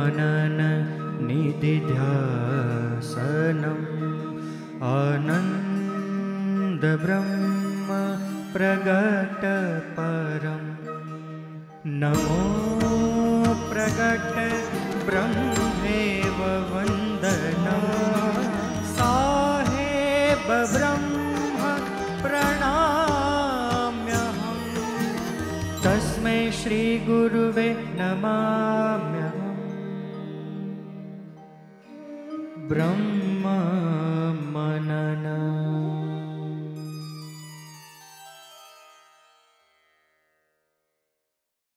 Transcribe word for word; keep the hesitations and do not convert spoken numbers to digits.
कानन निधिध्यासनम् आनन्द ब्रह्म प्रगट परम् नमो प्रगट ब्रह्मेव वन्दनं साहेब ब्रह्म प्रणाम्यहम् तस्मै श्री गुरुवे नमाम्यहम् ब्रह्मा